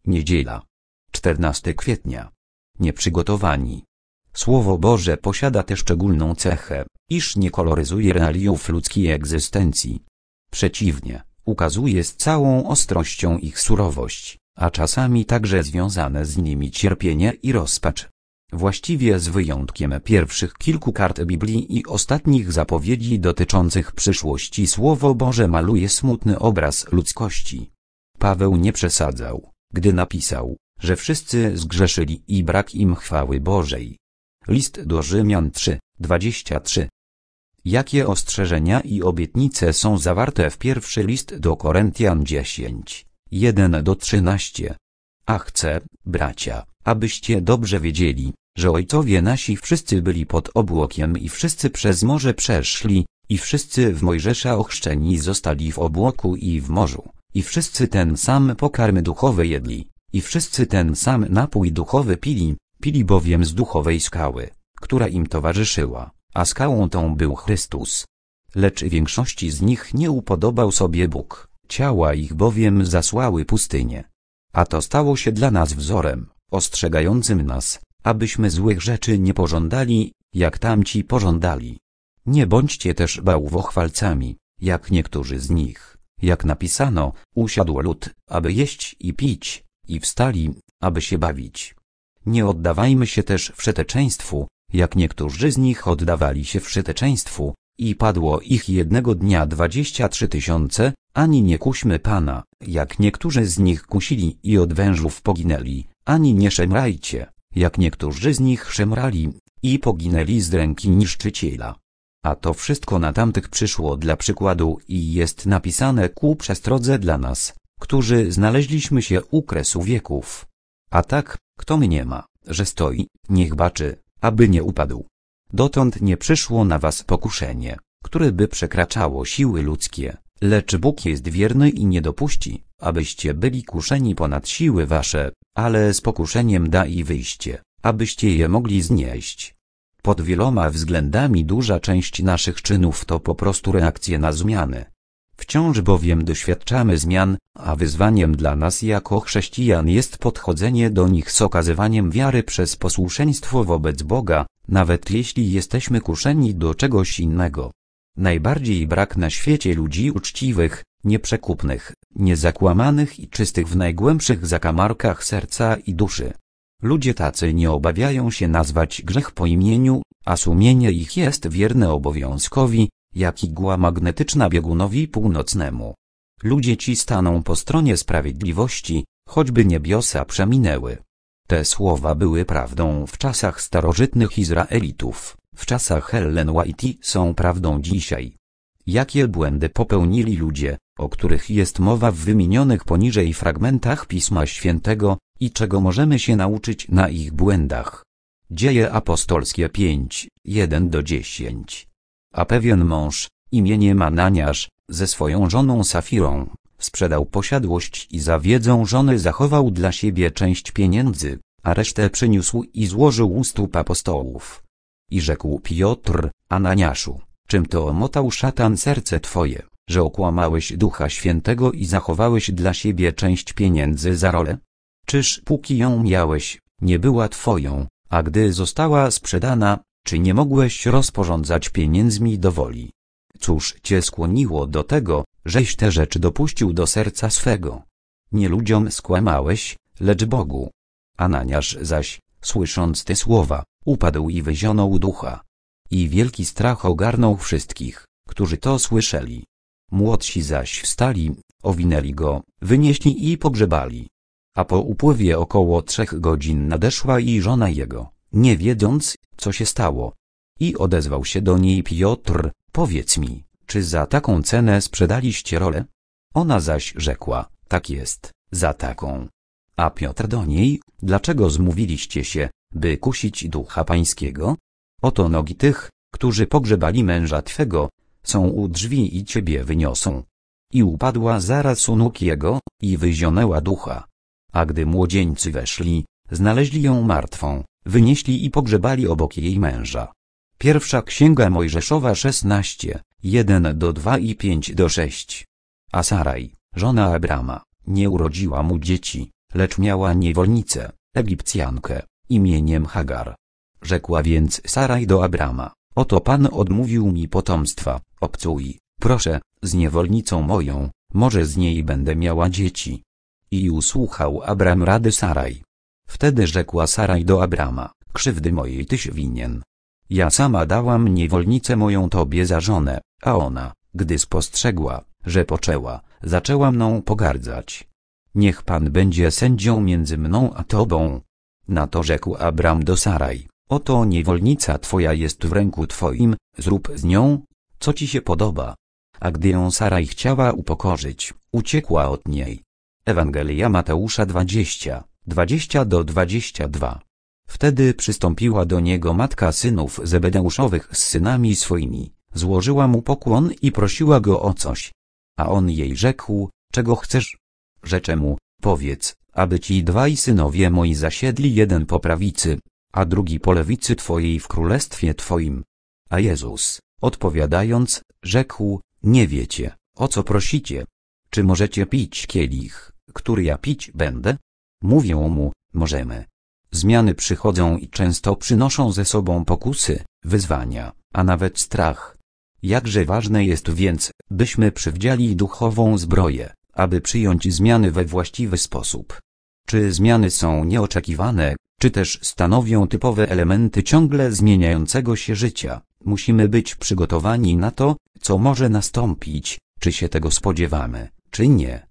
Niedziela. 14 kwietnia. Nieprzygotowani. Słowo Boże posiada tę szczególną cechę, iż nie koloryzuje realiów ludzkiej egzystencji. Przeciwnie, ukazuje z całą ostrością ich surowość, a czasami także związane z nimi cierpienie i rozpacz. Właściwie z wyjątkiem pierwszych kilku kart Biblii i ostatnich zapowiedzi dotyczących przyszłości Słowo Boże maluje smutny obraz ludzkości. Paweł nie przesadzał, gdy napisał, że wszyscy zgrzeszyli i brak im chwały Bożej. List do Rzymian 3:23. Jakie ostrzeżenia i obietnice są zawarte w pierwszy list do Koryntian 10:1-13. A chcę, bracia, abyście dobrze wiedzieli, że ojcowie nasi wszyscy byli pod obłokiem i wszyscy przez morze przeszli, i wszyscy w Mojżesza ochrzczeni zostali w obłoku i w morzu, i wszyscy ten sam pokarm duchowy jedli, i wszyscy ten sam napój duchowy pili bowiem z duchowej skały, która im towarzyszyła, a skałą tą był Chrystus. Lecz większości z nich nie upodobał sobie Bóg, ciała ich bowiem zasłały pustynię. A to stało się dla nas wzorem, ostrzegającym nas, abyśmy złych rzeczy nie pożądali, jak tamci pożądali. Nie bądźcie też bałwochwalcami, jak niektórzy z nich, jak napisano, usiadł lud, aby jeść i pić, i wstali, aby się bawić. Nie oddawajmy się też wszeteczeństwu, jak niektórzy z nich oddawali się wszeteczeństwu, i padło ich jednego dnia 23 000, ani nie kuśmy Pana, jak niektórzy z nich kusili i od wężów poginęli, ani nie szemrajcie, jak niektórzy z nich szemrali, i poginęli z ręki niszczyciela. A to wszystko na tamtych przyszło dla przykładu i jest napisane ku przestrodze dla nas, którzy znaleźliśmy się u kresu wieków. A tak, kto mniema, że stoi, niech baczy, aby nie upadł. Dotąd nie przyszło na was pokuszenie, które by przekraczało siły ludzkie, lecz Bóg jest wierny i nie dopuści, abyście byli kuszeni ponad siły wasze, ale z pokuszeniem da i wyjście, abyście je mogli znieść. Pod wieloma względami duża część naszych czynów to po prostu reakcje na zmiany. Wciąż bowiem doświadczamy zmian, a wyzwaniem dla nas jako chrześcijan jest podchodzenie do nich z okazywaniem wiary przez posłuszeństwo wobec Boga, nawet jeśli jesteśmy kuszeni do czegoś innego. Najbardziej brak na świecie ludzi uczciwych, nieprzekupnych, niezakłamanych i czystych w najgłębszych zakamarkach serca i duszy. Ludzie tacy nie obawiają się nazwać grzech po imieniu, a sumienie ich jest wierne obowiązkowi, jak igła magnetyczna biegunowi północnemu. Ludzie ci staną po stronie sprawiedliwości, choćby niebiosa przeminęły. Te słowa były prawdą w czasach starożytnych Izraelitów, w czasach Ellen White są prawdą dzisiaj. Jakie błędy popełnili ludzie, o których jest mowa w wymienionych poniżej fragmentach Pisma Świętego, i czego możemy się nauczyć na ich błędach? Dzieje apostolskie 5:1-10. A pewien mąż, imieniem Ananiasz, ze swoją żoną Safirą, sprzedał posiadłość i za wiedzą żony zachował dla siebie część pieniędzy, a resztę przyniósł i złożył u stóp apostołów. I rzekł Piotr, Ananiaszu, czym to omotał szatan serce twoje, że okłamałeś Ducha Świętego i zachowałeś dla siebie część pieniędzy za rolę? Czyż póki ją miałeś, nie była twoją, a gdy została sprzedana, czy nie mogłeś rozporządzać pieniędzmi do woli? Cóż cię skłoniło do tego, żeś te rzeczy dopuścił do serca swego? Nie ludziom skłamałeś, lecz Bogu. Ananiasz zaś, słysząc te słowa, upadł i wyzionął ducha. I wielki strach ogarnął wszystkich, którzy to słyszeli. Młodsi zaś wstali, owinęli go, wynieśli i pogrzebali. A po upływie około 3 godzin nadeszła i żona jego, nie wiedząc, co się stało. I odezwał się do niej Piotr, powiedz mi, czy za taką cenę sprzedaliście rolę? Ona zaś rzekła, tak jest, za taką. A Piotr do niej, dlaczego zmówiliście się, by kusić Ducha Pańskiego? Oto nogi tych, którzy pogrzebali męża twego, są u drzwi i ciebie wyniosą. I upadła zaraz u nóg jego, i wyzionęła ducha. A gdy młodzieńcy weszli, znaleźli ją martwą, wynieśli i pogrzebali obok jej męża. Pierwsza Księga Mojżeszowa 16:1-2 i 5-6. A Saraj, żona Abrama, nie urodziła mu dzieci, lecz miała niewolnicę, Egipcjankę, imieniem Hagar. Rzekła więc Saraj do Abrama: oto Pan odmówił mi potomstwa, obcuj, proszę, z niewolnicą moją, może z niej będę miała dzieci. I usłuchał Abram rady Saraj. Wtedy rzekła Saraj do Abrama: krzywdy mojej tyś winien. Ja sama dałam niewolnicę moją tobie za żonę, a ona, gdy spostrzegła, że poczęła, zaczęła mną pogardzać. Niech Pan będzie sędzią między mną a tobą. Na to rzekł Abram do Saraj: oto niewolnica twoja jest w ręku twoim, zrób z nią, co ci się podoba. A gdy ją Saraj chciała upokorzyć, uciekła od niej. Ewangelia Mateusza 20:20-22. Wtedy przystąpiła do niego matka synów Zebedeuszowych z synami swoimi, złożyła mu pokłon i prosiła go o coś. A on jej rzekł: czego chcesz? Rzecze mu: powiedz, aby ci dwaj synowie moi zasiedli, jeden po prawicy, a drugi po lewicy twojej w królestwie twoim. A Jezus, odpowiadając, rzekł: nie wiecie, o co prosicie. Czy możecie pić kielich, który ja pić będę? Mówią mu: możemy. Zmiany przychodzą i często przynoszą ze sobą pokusy, wyzwania, a nawet strach. Jakże ważne jest więc, byśmy przywdziali duchową zbroję, aby przyjąć zmiany we właściwy sposób. Czy zmiany są nieoczekiwane, czy też stanowią typowe elementy ciągle zmieniającego się życia, musimy być przygotowani na to, co może nastąpić, czy się tego spodziewamy, czy nie.